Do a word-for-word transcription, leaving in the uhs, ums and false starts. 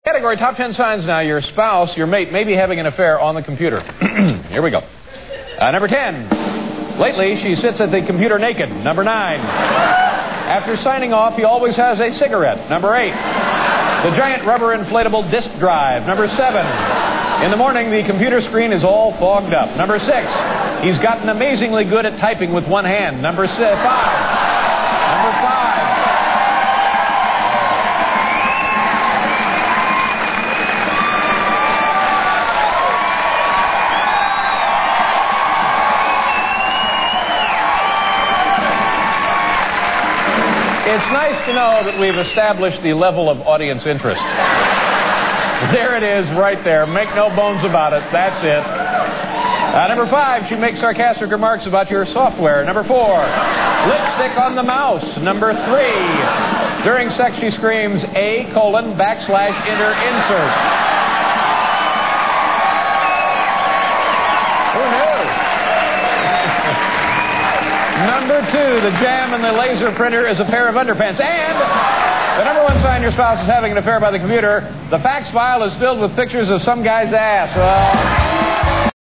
Category top ten signs now. Your spouse, your mate, may be having an affair on the computer. Here we go. Uh, number ten. Lately, she sits at the computer naked. Number nine. After signing off, he always has a cigarette. Number eight. The giant rubber inflatable disk drive. Number seven. In the morning, the computer screen is all fogged up. Number six. He's gotten amazingly good at typing with one hand. Number six, five. Number five. It's nice to know that we've established the level of audience interest. There it is, right there. Make no bones about it. That's it. Uh, number five, she makes sarcastic remarks about your software. Number four, lipstick on the mouse. Number three, during sex she screams A colon backslash enter insert. Who knew? Number two, the jam in the laser printer is a pair of underpants. And the number one sign your spouse is having an affair by the computer, the fax file is filled with pictures of some guy's ass. Well,